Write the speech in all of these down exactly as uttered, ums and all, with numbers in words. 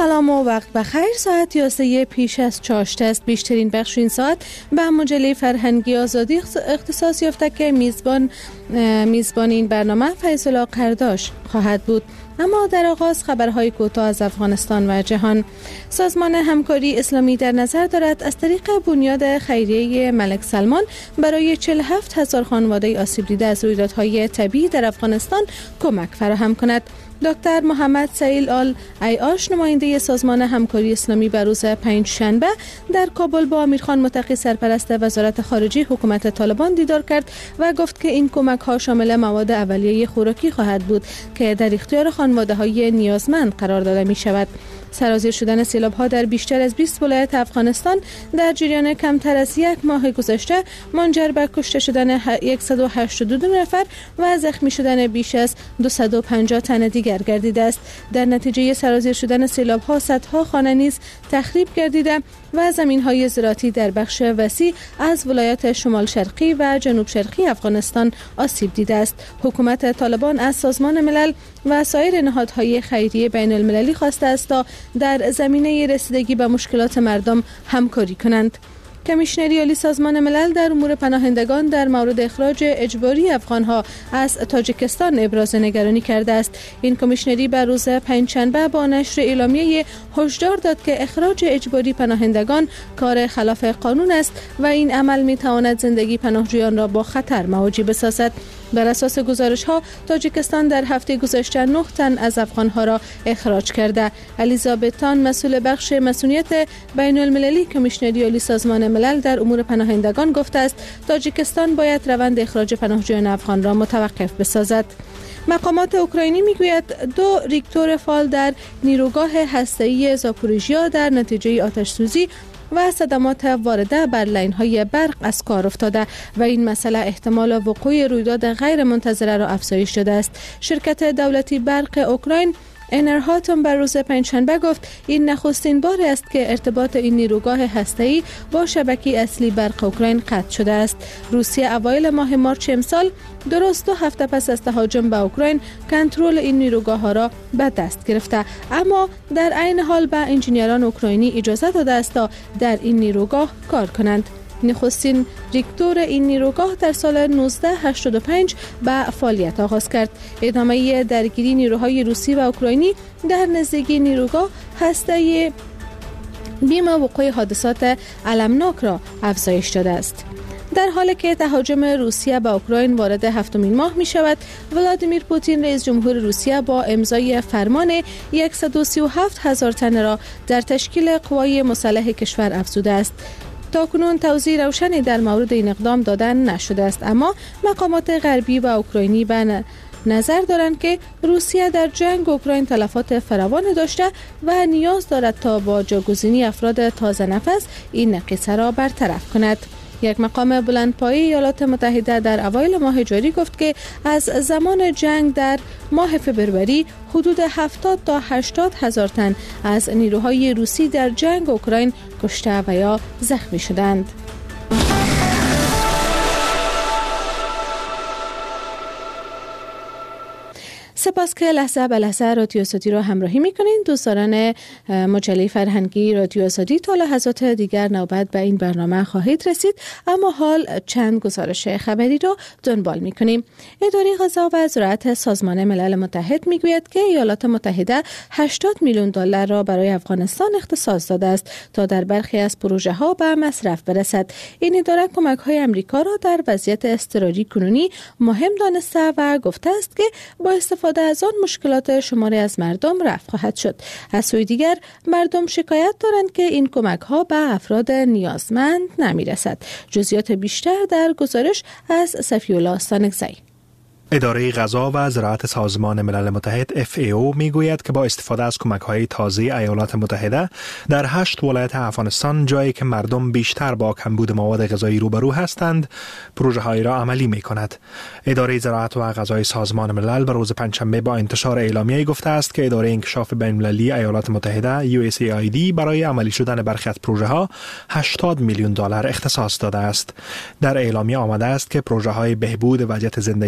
سلام و وقت بخیر. ساعت یازده پیش از چاشت است. بیشترین بخش این ساعت به مجله فرهنگی آزادی اختصاص یافته که میزبان میزبان این برنامه فیض‌الله قرداش خواهد بود. اما در آغاز خبرهای کوتاه از افغانستان و جهان. سازمان همکاری اسلامی در نظر دارد از طریق بنیاد خیریه ملک سلمان برای چهل و هفت هزار خانواده آسیب دیده از رویدادهای طبیعی در افغانستان کمک فراهم کند. دکتر محمد سهیل آل عیاش نماینده سازمان همکاری اسلامی بر روز پنجشنبه در کابل با امیرخان متقی سرپرست وزارت خارجه حکومت طالبان دیدار کرد و گفت که این کمک ها شامل مواد اولیه خوراکی خواهد بود که در اختیار خانواده های نیازمند قرار داده می شود. سرازیر شدن سیلاب ها در بیشتر از بیست ولایت افغانستان در جریان کمتر از یک ماه گذشته منجر به کشته شدن صد و هشتاد و دو نفر و زخمی شدن بیش از دویست و پنجاه تن دیگر گردیده است. در نتیجه سرازیر شدن سیلاب ها صدها خانه نیز تخریب گردیده و زمین های زراعتی در بخش وسیع از ولایات شمال شرقی و جنوب شرقی افغانستان آسیب دیده است. حکومت طالبان از سازمان ملل و سایر نهادهای خیریه بین المللی خواسته است تا در زمینه رسیدگی به مشکلات مردم همکاری کنند. کمیشنری عالی سازمان ملل در امور پناهندگان در مورد اخراج اجباری افغانها از تاجیکستان ابراز نگرانی کرده است. این کمیشنری بر روز پنجشنبه با نشر اعلامیه هشدار داد که اخراج اجباری پناهندگان کار خلاف قانون است و این عمل می تواند زندگی پناهجویان را با خطر مواجه بسازد. بر اساس گزارش ها تاجیکستان در هفته گذشته نه تن از افغانها را اخراج کرده. الیزابت تان مسئول بخش مسئولیت بین المللی کمیشنری عالی سازمان ملل در امور پناهندگان گفته است تاجیکستان باید روند اخراج پناهجویان افغان را متوقف بسازد. مقامات اوکراینی میگوید دو ریکتور فعال در نیروگاه هسته‌ای زاپوریژیا در نتیجه آتش سوزی و صدمات وارده بر لین‌های برق از کار افتاده و این مسئله احتمال وقوع رویداد غیر منتظره را افزایش داده است. شرکت دولتی برق اوکراین انرهاتم بر روز پنجشنبه گفت این نخستین بار است که ارتباط این نیروگاه هسته‌ای با شبکه اصلی برق اوکراین قطع شده است. روسیه اوایل ماه مارچ امسال درست دو هفته پس از تهاجم به اوکراین کنترل این نیروگاه ها را به دست گرفته، اما در عین حال به انجینیران اوکراینی اجازه داده است تا در این نیروگاه کار کنند. نخستین ریکتور این نیروگاه در سال نوزده هشتاد و پنج به فعالیت آغاز کرد. ادامه درگیری نیروهای روسی و اوکراینی در نزدیکی نیروگاه هسته بیم وقوع حادثات المناک را افزایش داده است. در حالی که تهاجم روسیه به اوکراین وارد هفتمین ماه می شود، ولادیمیر پوتین رئیس جمهور روسیه با امضای فرمان صد و سی و هفت هزار تن را در تشکیل قوای مسلح کشور افزوده است. تاکنون توضیح روشنی در مورد این اقدام دادن نشده است، اما مقامات غربی و اوکراینی به نظر دارند که روسیه در جنگ اوکراین تلفات فراوان داشته و نیاز دارد تا با جاگزینی افراد تازه نفس این نقیصه را برطرف کند. یک مقام بلندپایه ایالات متحده در اوایل ماه جاری گفت که از زمان جنگ در ماه فبروری حدود هفتاد تا هشتاد هزار تن از نیروهای روسی در جنگ اوکراین کشته و یا زخمی شدند. سپاس که لحظه به لحظه رادیو آزادی را همراهی میکنین. دوستان مجله فرهنگی رادیو آزادی تا لحظات دیگر نوبت به این برنامه خواهید رسید، اما حال چند گزارش خبری را دنبال میکنیم. اداره غذا و زراعت سازمان ملل متحد میگوید که ایالات متحده هشتاد میلیون دلار را برای افغانستان اختصاص داده است تا در برخی از پروژه ها به مصرف برسد. این اداره کمک های امریکا را در وضعیت اضطراری کنونی مهم دانسته و گفته است که با استفاده از آن مشکلات شماری از مردم رفع خواهد شد. از سوی دیگر مردم شکایت دارند که این کمک ها به افراد نیازمند نمی رسد. جزئیات بیشتر در گزارش از صفی‌الله سانگزی. اداره غذا و زراعت سازمان ملل متحد اف ای او میگوید که با استفاده از کمک‌های تازه ایالات متحده در هشت ولایت افغانستان، جایی که مردم بیشتر با کمبود مواد غذایی روبرو هستند، پروژه‌هایی را عملی می‌کند. اداره زراعت و غذای سازمان ملل بر روز پنجشنبه با انتشار اعلامیه‌ای گفته است که اداره انکشاف بین‌المللی ایالات متحده یو اس ای آی دی برای عملی شدن برخی از پروژه‌ها هشتاد میلیون دلار اختصاص داده است. در اعلامیه آمده است که پروژه‌های بهبود وضعیت زندگی مردم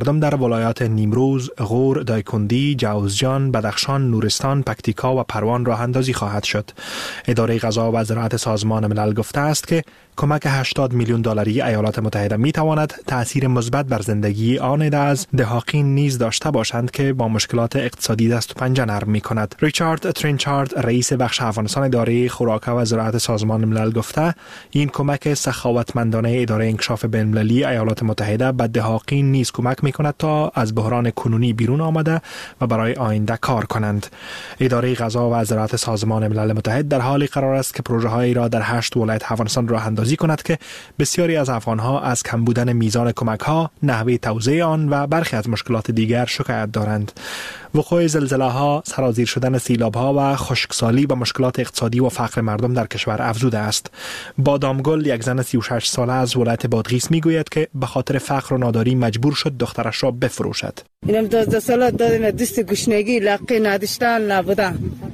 مردم در ولایات نیمروز، غور، دایکندی، جوزجان، بدخشان، نورستان، پکتیکا و پروان راه اندازی خواهد شد. اداره غذا و زراعت سازمان ملل گفته است که کمک هشتاد میلیون دلاری ایالات متحده می تواند تأثیر مثبت بر زندگی آن عده از دهاقین نیز داشته باشند که با مشکلات اقتصادی دست و پنجه نرم می کند. ریچارد ترینچارد رئیس بخش افغانستان اداره خوراک و زراعت سازمان ملل گفته این کمک سخاوتمندانه اداره انکشاف بین‌المللی ایالات متحده به دهاقین نیز کمک می کند تا از بحران کنونی بیرون آمده و برای آینده کار کنند. اداره غذا و زراعت سازمان ملل متحد در حالی قرار است که پروژه هایی را در هشت ولایت افغانستان راه اندازی کند که بسیاری از افغانها از کم بودن میزان کمک ها، نحوه توزیع آن و برخی از مشکلات دیگر شکایت دارند. وقوع زلزله ها، سرازیر شدن سیلاب ها و خشکسالی به مشکلات اقتصادی و فقر مردم در کشور افزوده است. بادامگل، یک زن سی و شش ساله از ولایت بادغیس میگوید که به خاطر فقر و ناداری مجبور شد دخترش را بفروشد. اینم دوازده ساله دادیم دست گشنگی لقی نداشتن نبودن.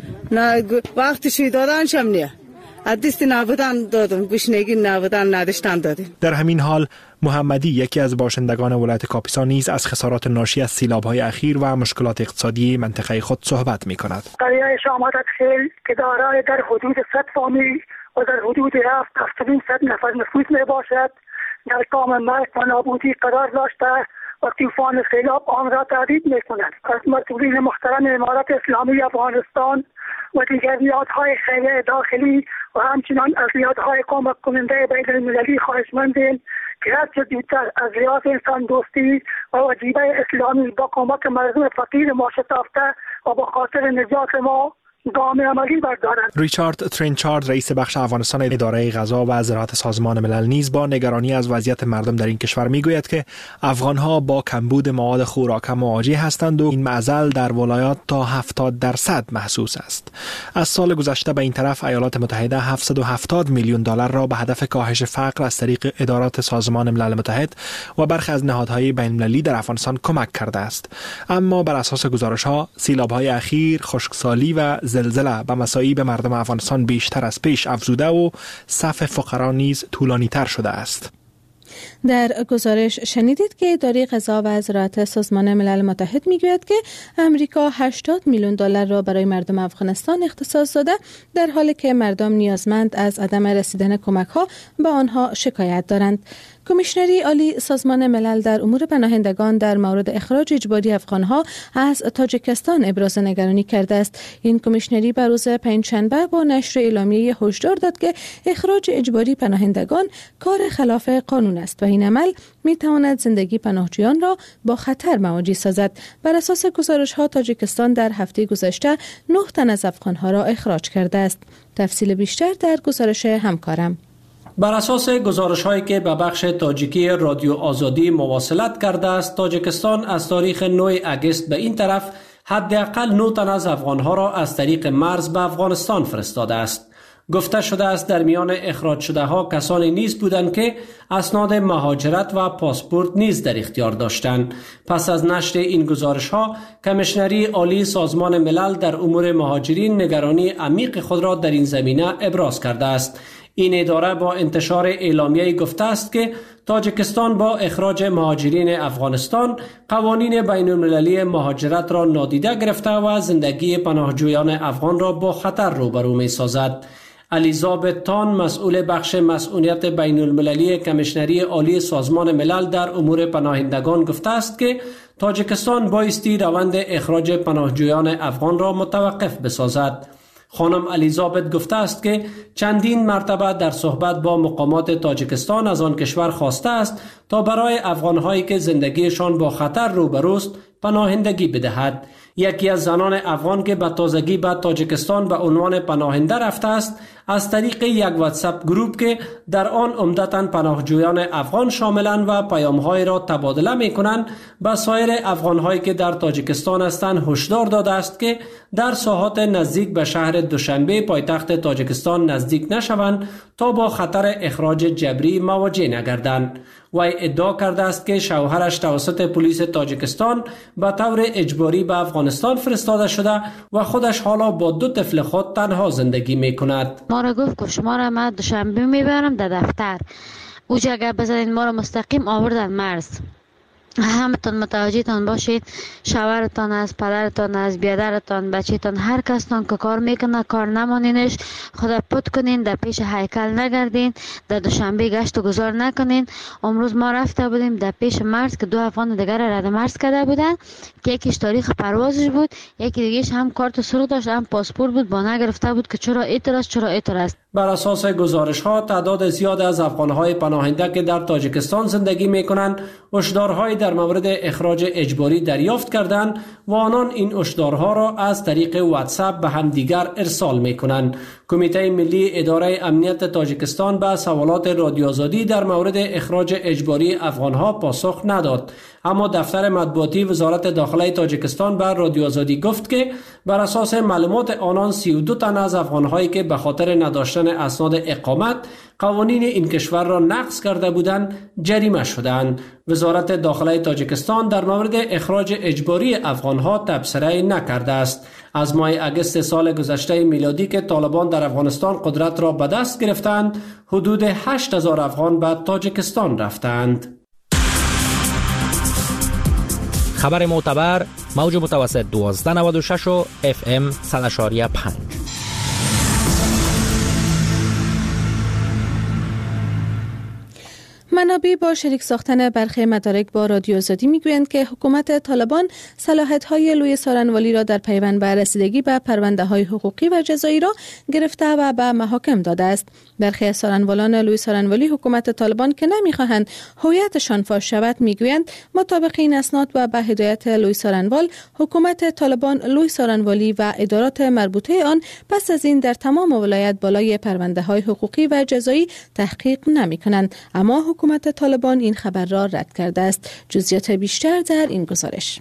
نه وقتشی دادن شم نیه. دست نبودن دادم، گشنگی نبودن نداشتن دادیم. در همین حال محمدی، یکی از باشندگان ولایت کاپیسا، نیز از خسارات ناشی از سیلاب‌های اخیر و مشکلات اقتصادی منطقه خود صحبت می‌کند. قریه شامات خیل که دارای در حدود صد فامیل و در حدود هفت هفتاد صد نفر نفوذ میباشد در کام مرگ و نابودی قرار داشته و طوفان سیلاب آن را تهدید می‌کند. از مسئولین محترم امارت اسلامی افغانستان و دیگر نهادهای خیریه داخلی و همچنان از نهادهای کمک کننده بین المللی خواهشمندیم که هرچه زودتر از لحاظ انسان دوستی و وجیبه اسلامی با کمک مردم فقیر ما شتافته و با خاطر نجات ما گام عملی بردارند. ریچارد ترینچارد رئیس بخش افغانستان اداره غذا و زراعت سازمان ملل نیز با نگرانی از وضعیت مردم در این کشور میگوید که افغانها با کمبود مواد خوراک مواجه هستند و این معضل در ولایات تا هفتاد درصد محسوس است. از سال گذشته به این طرف ایالات متحده هفتصد و هفتاد میلیون دلار را به هدف کاهش فقر از طریق ادارات سازمان ملل متحد و برخی از نهادهای بین‌المللی در افغانستان کمک کرده است. اما بر اساس گزارش‌ها سیلاب‌های اخیر، خشکسالی و زلزله به مصائب مردم افغانستان بیشتر از پیش افزوده و صف فقرا نیز طولانی تر شده است. در گزارش شنیدید که اداره غذا و زراعت سازمان ملل متحد میگوید که امریکا هشتاد میلیون دلار را برای مردم افغانستان اختصاص داده، در حالی که مردم نیازمند از عدم رسیدن کمک ها به آنها شکایت دارند. کمیشنری عالی سازمان ملل در امور پناهندگان در مورد اخراج اجباری افغانها از تاجیکستان ابراز نگرانی کرده است. این کمیشنری بر روز پنجشنبه با نشر اعلامیه هشدار داد که اخراج اجباری پناهندگان کار خلاف قانون است و این عمل می تواند زندگی پناهجویان را با خطر مواجه سازد. بر اساس گزارش‌ها تاجیکستان در هفته گذشته نه تن از افغانها را اخراج کرده است. تفصیل بیشتر در گزارش همکارم. بر اساس گزارش‌هایی که به بخش تاجیکی رادیو آزادی مواصلت کرده است، تاجیکستان از تاریخ نه اگست به این طرف حداقل نه تن از افغانها را از طریق مرز به افغانستان فرستاده است. گفته شده است در میان اخراج شده ها کسانی نیز بودند که اسناد مهاجرت و پاسپورت نیز در اختیار داشتند. پس از نشر این گزارش ها، کمیشنری عالی سازمان ملل در امور مهاجرین نگرانی عمیق خود را در این زمینه ابراز کرده است. این اداره با انتشار اعلامیه گفته است که تاجیکستان با اخراج مهاجرین افغانستان قوانین بین المللی مهاجرت را نادیده گرفته و زندگی پناهجویان افغان را با خطر روبرو می سازد. الیزابت تان، مسئول بخش مسئولیت بین المللی کمیشنری عالی سازمان ملل در امور پناهندگان گفته است که تاجیکستان بایستی روند اخراج پناهجویان افغان را متوقف بسازد. خانم الیزابت گفته است که چندین مرتبه در صحبت با مقامات تاجیکستان از آن کشور خواسته است تا برای افغانهایی که زندگیشان با خطر روبروست پناهندگی بدهد. یکی از زنان افغان که به تازگی به تاجیکستان به عنوان پناهنده رفته است، از طریق یک واتساپ گروپ که در آن عمدتاً پناهجویان افغان شاملند و پیام‌های را تبادله می‌کنند، به سایر افغان‌هایی که در تاجیکستان هستند هشدار داده است که در ساحات نزدیک به شهر دوشنبه پایتخت تاجیکستان نزدیک نشوند تا با خطر اخراج جبری مواجه نگردند. وی ادعا کرده است که شوهرش توسط پلیس تاجیکستان به طور اجباری به افغانستان فرستاده شده و خودش حالا با دو طفل خود تنها زندگی می کند. ما را گفت که شما را من دوشنبه میبرم در دفتر. اوجا اگر بزنین ما را مستقیم آوردن مرز. همتون متوجهتان باشید، شوهرتان از، پدرتان از، بیادرتان، بچهتان، هر کستان که کار میکنه کار نمانینش، خدا پت کنین، در پیش هیکل نگردین، در دوشنبه گشت و گذار نکنین. امروز ما رفته بودیم در پیش مرز که دو افغان دیگر رد مرز کرده بودن که یکیش تاریخ پروازش بود، یکی دیگهش هم کارت سرخ داشت هم پاسپورت بود، با نگرفته بود که چرا اعتراض چرا اعتراض. بر اساس گزارش ها تعداد زیاد از افغان‌های پناهنده که در تاجیکستان زندگی می‌کنند هشدارهای در مورد اخراج اجباری دریافت کردند و آنان این هشدارها را از طریق واتساپ به همدیگر ارسال می‌کنند. کمیته ملی اداره امنیت تاجیکستان به سوالات رادیو آزادی در مورد اخراج اجباری افغان‌ها پاسخ نداد، اما دفتر مطبوعاتی وزارت داخله تاجیکستان به رادیو آزادی گفت که بر اساس معلومات آنان سی و دو تن از افغان‌هایی که به خاطر نداشتن اسناد اقامت قوانین این کشور را نقض کرده بودند جریمه شدند. وزارت داخله تاجیکستان در مورد اخراج اجباری افغان‌ها تبصره نکرده است. از ماه اگست سال گذشته میلادی که طالبان در افغانستان قدرت را به دست گرفتند، حدود هشت هزار افغان به تاجیکستان رفتند. خبر معتبر، موج متوسط دوازده نود و شش و اف ام صد و پنج. منابع با شریک ساختن برخی مدارک با رادیو آزادی میگویند که حکومت طالبان صلاحیت‌های لوی سارنوالی را در پیوند به رسیدگی به پرونده‌های حقوقی و جزایی را گرفته و به محاکم داده است. برخی از سارنوالان لوی سارنوالی حکومت طالبان که نمی‌خواهند هویتشان فاش شود میگویند مطابق این اسناد و به هدایت لوی سارنوال حکومت طالبان لوی سارنوالی و ادارات مربوطه آن پس از این در تمام ولایت بالای پرونده‌های حقوقی و جزایی تحقیق نمی‌کنند، اما حکومت طالبان این خبر را رد کرده است. جزئیات بیشتر در این گزارش.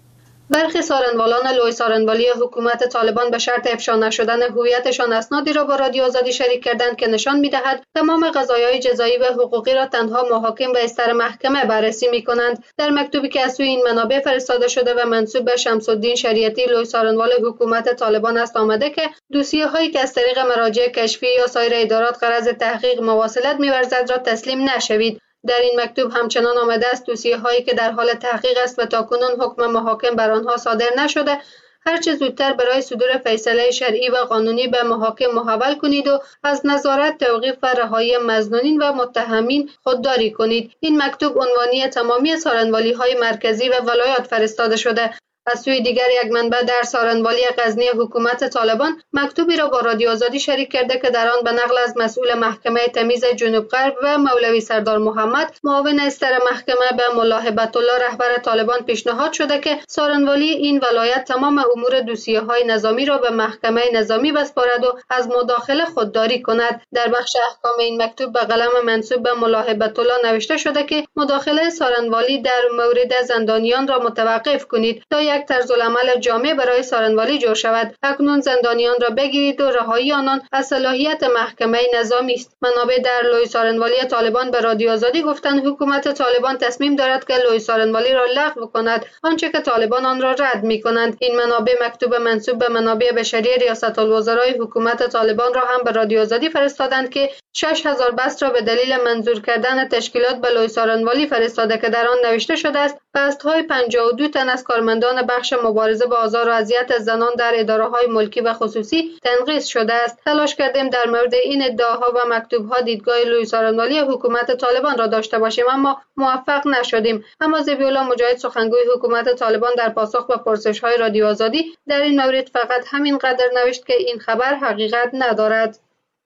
برخی سارنوالان لوی سارنوالی حکومت طالبان به شرط افشا نشدن هویتشان اسنادی را با رادیو آزادی شریک کردند که نشان می‌دهد تمام قضایای جزایی و حقوقی را تنها محاکم و استر محکمه بررسی می‌کنند. در مکتوبی که از سوی این منابع فرستاده شده و منسوب به شمس الدین شریعتی لوی سارنوال حکومت طالبان است آمده که دوسیه‌هایی که از طریق مراجع کشفی یا سایر ادارات غرض تحقیق مواصلت می‌ورزد را تسلیم نشوید. در این مکتوب همچنان آمده است دوسیه هایی که در حال تحقیق است و تاکنون حکم محاکم بر آنها صادر نشده هرچه زودتر برای صدور فیصله شرعی و قانونی به محاکم محول کنید و از نظارت توقیف و رهایی مظنونین و متهمین خودداری کنید. این مکتوب عنوانی تمامی سارنوالی های مرکزی و ولایات فرستاده شده. از سوی دیگر یک منبع در سارنوالی غزنی حکومت طالبان مکتوبی را با رادیو آزادی شریک کرده که در آن به نقل از مسئول محکمه تمیز جنوب غرب و مولوی سردار محمد معاون استر محکمه به ملا هبت الله رهبر طالبان پیشنهاد شده که سارنوالی این ولایت تمام امور دوسیه های نظامی را به محکمه نظامی بسپارد و از مداخله خودداری کند. در بخش احکام این مکتوب به قلم منسوب به ملا هبت الله نوشته شده که مداخله سارنوالی در مورد زندانیان را متوقف کنید تا یک طرز العمل جامع برای سارنوالی جور شود. اکنون زندانیان را بگیرید و رهایی آنان از صلاحیت محکمه نظامی است. منابع در لوی سارنوالی طالبان به رادیو آزادی گفتند حکومت طالبان تصمیم دارد که لوی سارنوالی را لغو کند، آنچه که طالبان آن را رد می‌کنند. این منابع مکتوب منسوب به منابع بشری ریاست الوزرای حکومت طالبان را هم به رادیو آزادی فرستادند که شش هزار بست را به دلیل منظور کردن تشکیلات به لوی سارنوالی فرستاده که در آن نوشته شده است بست‌های پنجاه و دو تن از کارمندان بخش مبارزه با آزار و اذیت زنان در اداره‌های ملکی و خصوصی تنقیص شده است. تلاش کردیم در مورد این ادعاها و مکتوب‌ها دیدگاه لوی سارنوالی حکومت طالبان را داشته باشیم اما موفق نشدیم. اما ذبیح‌الله مجاهد سخنگوی حکومت طالبان در پاسخ به پرسش‌های رادیو آزادی در این مورد فقط همین قدر نوشت که این خبر حقیقت ندارد.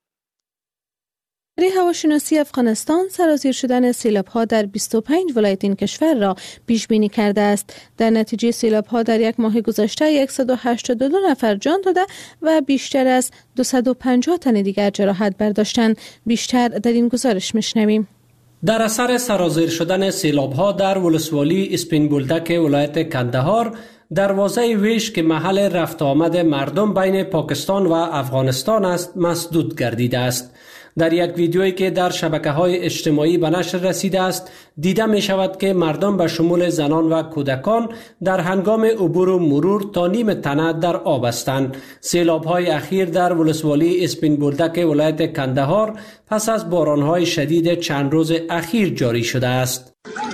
اداره هواشناسی افغانستان سرازیر شدن سیلاب‌ها در بیست و پنج ولایت این کشور را پیش بینی کرده است. در نتیجه سیلاب‌ها در یک ماه گذشته صد و هشتاد و دو نفر جان داده و بیشتر از دویست و پنجاه تن دیگر جراحت برداشتند. بیشتر در این گزارش میشنویم. در اثر سرازیر شدن سیلاب‌ها در ولسوالی اسپین بولدک ولایت کندهار دروازه ویش که محل رفت آمد مردم بین پاکستان و افغانستان است مسدود گردیده است. در یک ویدیویی که در شبکه‌های اجتماعی به نشر رسیده است دیده می شود که مردم به شمول زنان و کودکان در هنگام عبور و مرور تا نیم تنه در آب هستند. سیلاب‌های اخیر در ولسوالی اسپین بولدک ولایت کندهار پس از باران‌های شدید چند روز اخیر جاری شده است.